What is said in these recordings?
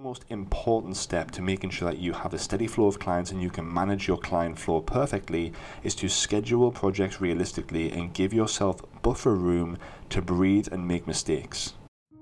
most important step to making sure that you have a steady flow of clients and you can manage your client flow perfectly is to schedule projects realistically and give yourself buffer room to breathe and make mistakes.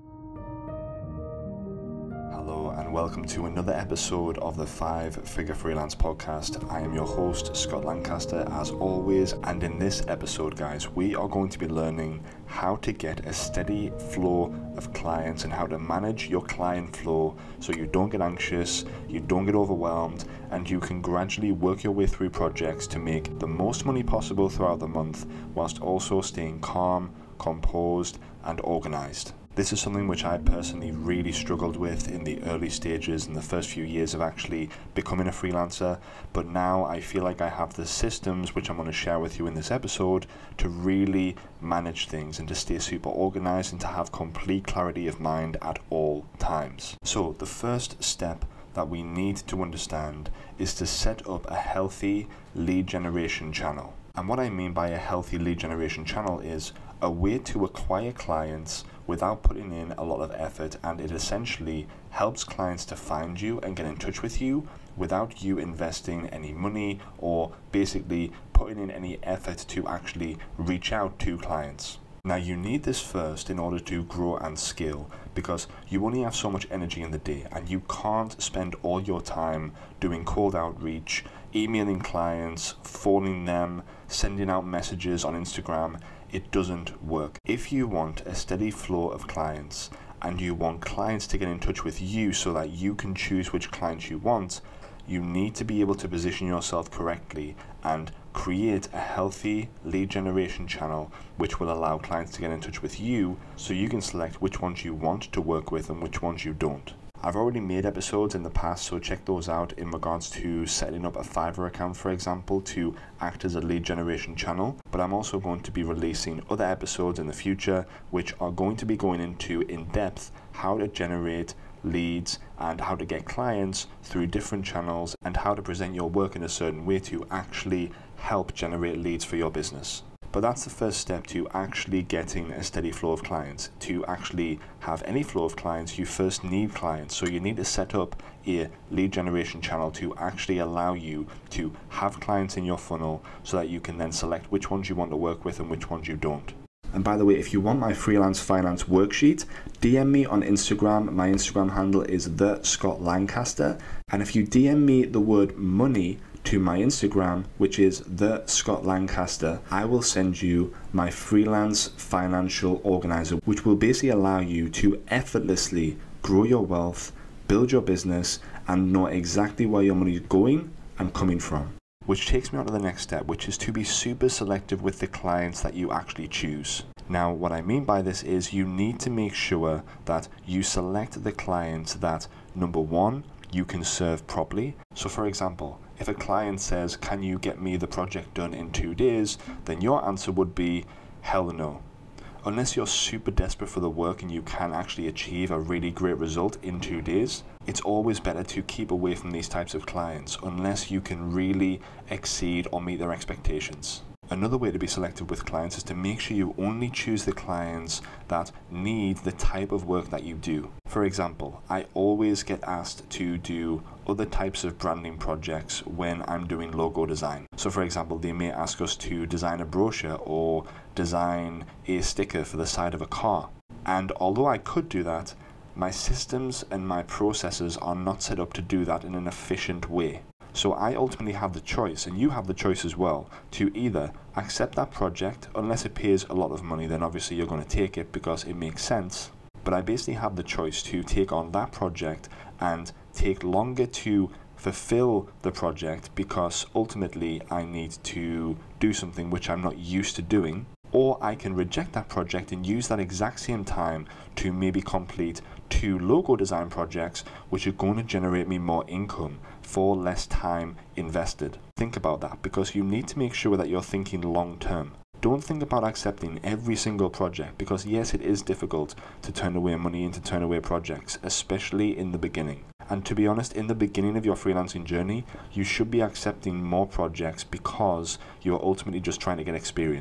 Hello and welcome to another episode of the 5-Figure Freelance Podcast. I am your host, Scott Lancaster, as always, and in this episode, guys, we are going to be learning how to get a steady flow of clients and how to manage your client flow so you don't get anxious, you don't get overwhelmed, and you can gradually work your way through projects to make the most money possible throughout the month whilst also staying calm, composed, and organized. This is something which I personally really struggled with in the early stages in the first few years of actually becoming a freelancer, but now I feel like I have the systems which I'm going to share with you in this episode to really manage things and to stay super organized and to have complete clarity of mind at all times. So the first step that we need to understand is to set up a healthy lead generation channel. And what I mean by a healthy lead generation channel is a way to acquire clients without putting in a lot of effort, and it essentially helps clients to find you and get in touch with you without you investing any money or basically putting in any effort to actually reach out to clients. Now you need this first in order to grow and scale, because you only have so much energy in the day and you can't spend all your time doing cold outreach, emailing clients, phoning them, sending out messages on Instagram. It doesn't work. If you want a steady flow of clients and you want clients to get in touch with you so that you can choose which clients you want, you need to be able to position yourself correctly and create a healthy lead generation channel which will allow clients to get in touch with you so you can select which ones you want to work with and which ones you don't. I've already made episodes in the past, so check those out in regards to setting up a Fiverr account, for example, to act as a lead generation channel. But I'm also going to be releasing other episodes in the future which are going to be going into in depth how to generate leads and how to get clients through different channels and how to present your work in a certain way to actually help generate leads for your business. But that's the first step to actually getting a steady flow of clients. To actually have any flow of clients, you first need clients. So you need to set up a lead generation channel to actually allow you to have clients in your funnel so that you can then select which ones you want to work with and which ones you don't. And by the way, if you want my freelance finance worksheet, DM me on Instagram. My Instagram handle is @ScottLancaster. And if you DM me the word money to my Instagram, which is @ScottLancaster, I will send you my freelance financial organizer, which will basically allow you to effortlessly grow your wealth, build your business, and know exactly where your money is going and coming from. Which takes me on to the next step, which is to be super selective with the clients that you actually choose. Now, what I mean by this is you need to make sure that you select the clients that, number one, you can serve properly. So for example, if a client says, can you get me the project done in 2 days? Then your answer would be, hell no. Unless you're super desperate for the work and you can actually achieve a really great result in 2 days, it's always better to keep away from these types of clients unless you can really exceed or meet their expectations. Another way to be selective with clients is to make sure you only choose the clients that need the type of work that you do. For example, I always get asked to do other types of branding projects when I'm doing logo design. So for example, they may ask us to design a brochure or design a sticker for the side of a car. And although I could do that, my systems and my processes are not set up to do that in an efficient way. So I ultimately have the choice, and you have the choice as well, to either accept that project, unless it pays a lot of money, then obviously you're going to take it because it makes sense. But I basically have the choice to take on that project and take longer to fulfill the project because ultimately I need to do something which I'm not used to doing. Or I can reject that project and use that exact same time to maybe complete 2 logo design projects which are going to generate me more income for less time invested. Think about that, because you need to make sure that you're thinking long term. Don't think about accepting every single project, because yes, it is difficult to turn away money and to turn away projects, especially in the beginning. And to be honest, in the beginning of your freelancing journey, you should be accepting more projects because you're ultimately just trying to get experience.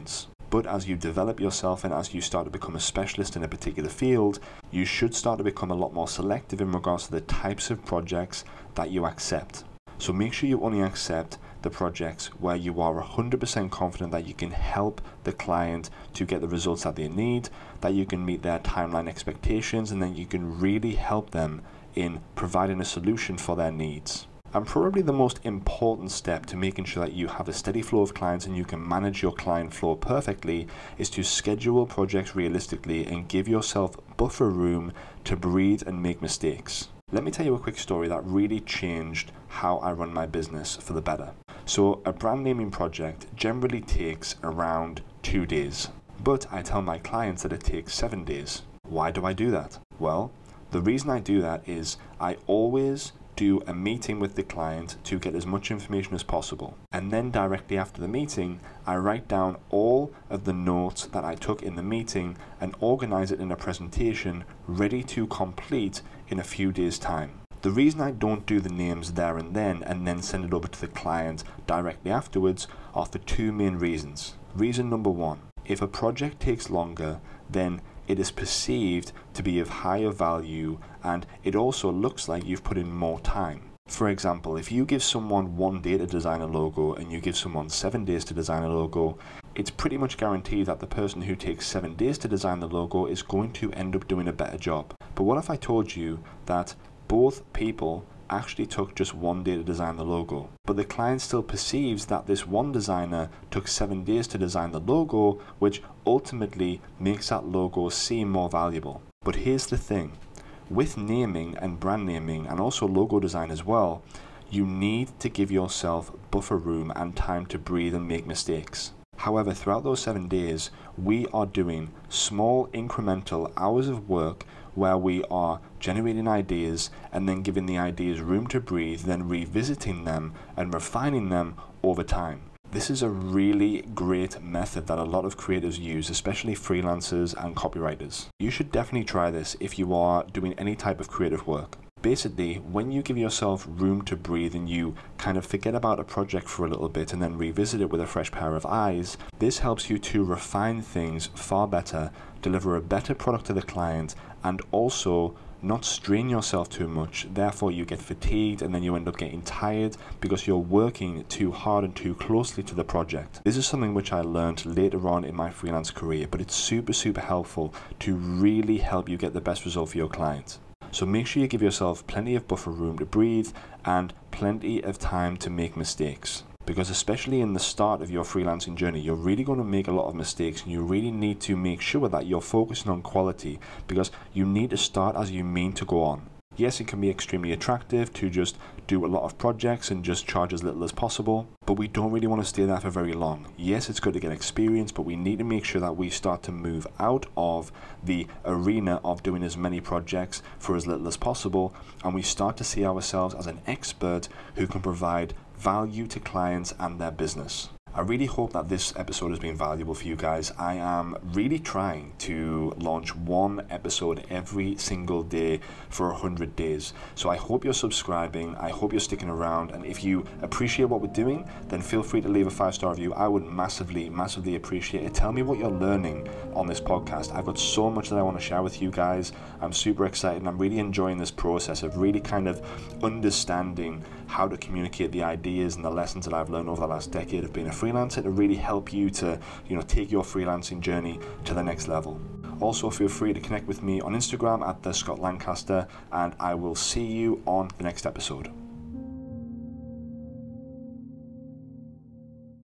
But as you develop yourself and as you start to become a specialist in a particular field, you should start to become a lot more selective in regards to the types of projects that you accept. So make sure you only accept the projects where you are 100% confident that you can help the client to get the results that they need, that you can meet their timeline expectations, and then you can really help them in providing a solution for their needs. And probably the most important step to making sure that you have a steady flow of clients and you can manage your client flow perfectly is to schedule projects realistically and give yourself buffer room to breathe and make mistakes. Let me tell you a quick story that really changed how I run my business for the better. So a brand naming project generally takes around 2 days, but I tell my clients that it takes 7 days. Why do I do that? Well, the reason I do that is I always do a meeting with the client to get as much information as possible. And then directly after the meeting, I write down all of the notes that I took in the meeting and organize it in a presentation ready to complete in a few days' time. The reason I don't do the names there and then send it over to the client directly afterwards are for 2 main reasons. Reason number 1, if a project takes longer, then it is perceived to be of higher value and it also looks like you've put in more time. For example, if you give someone 1 day to design a logo and you give someone 7 days to design a logo, it's pretty much guaranteed that the person who takes 7 days to design the logo is going to end up doing a better job. But what if I told you that both people actually took just 1 day to design the logo, but the client still perceives that this one designer took 7 days to design the logo, which ultimately makes that logo seem more valuable. But here's the thing, with naming and brand naming and also logo design as well, you need to give yourself buffer room and time to breathe and make mistakes. However, throughout those 7 days, we are doing small incremental hours of work where we are generating ideas and then giving the ideas room to breathe, then revisiting them and refining them over time. This is a really great method that a lot of creatives use, especially freelancers and copywriters. You should definitely try this if you are doing any type of creative work. Basically, when you give yourself room to breathe and you kind of forget about a project for a little bit and then revisit it with a fresh pair of eyes, this helps you to refine things far better, deliver a better product to the client, and also not strain yourself too much. Therefore, you get fatigued and then you end up getting tired because you're working too hard and too closely to the project. This is something which I learned later on in my freelance career, but it's super helpful to really help you get the best result for your client. So make sure you give yourself plenty of buffer room to breathe and plenty of time to make mistakes. Because especially in the start of your freelancing journey, you're really going to make a lot of mistakes and you really need to make sure that you're focusing on quality because you need to start as you mean to go on. Yes, it can be extremely attractive to just do a lot of projects and just charge as little as possible, but we don't really want to stay there for very long. Yes, it's good to get experience, but we need to make sure that we start to move out of the arena of doing as many projects for as little as possible, and we start to see ourselves as an expert who can provide value to clients and their business. I really hope that this episode has been valuable for you guys. I am really trying to launch 1 episode every single day for 100 days. So I hope you're subscribing. I hope you're sticking around. And if you appreciate what we're doing, then feel free to leave a 5-star review. I would massively appreciate it. Tell me what you're learning on this podcast. I've got so much that I want to share with you guys. I'm super excited and I'm really enjoying this process of really kind of understanding how to communicate the ideas and the lessons that I've learned over the last decade of being a freelancer to really help you to, take your freelancing journey to the next level. Also, feel free to connect with me on Instagram at @TheScottLancaster, and I will see you on the next episode.